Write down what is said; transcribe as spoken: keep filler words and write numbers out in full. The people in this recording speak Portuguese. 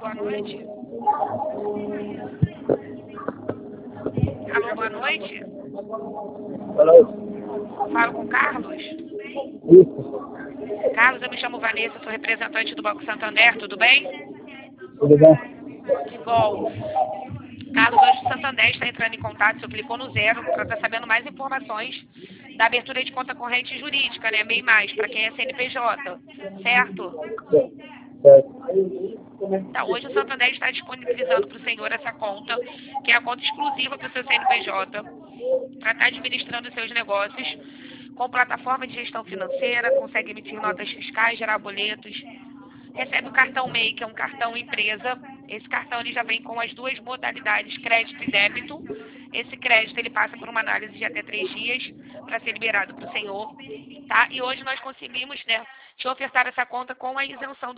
boa noite. Alô, boa noite. Alô? Falo com o Carlos. Isso. Carlos, eu me chamo Vanessa, sou representante do Banco Santander, tudo bem? Tudo bem? Que bom. Carlos, hoje o Santander está entrando em contato, você clicou no zero para estar sabendo mais informações da abertura de conta corrente jurídica, né? MEI mais, para quem é C N P J, certo? Certo. Então, hoje o Santander está disponibilizando para o senhor essa conta, que é a conta exclusiva para o seu C N P J, para estar administrando os seus negócios, com plataforma de gestão financeira, consegue emitir notas fiscais, gerar boletos, recebe o cartão MEI, que é um cartão empresa. Esse cartão ele já vem com as duas modalidades, crédito e débito. Esse crédito ele passa por uma análise de até três dias para ser liberado para o senhor, tá? E hoje nós conseguimos, né, te ofertar essa conta com a isenção do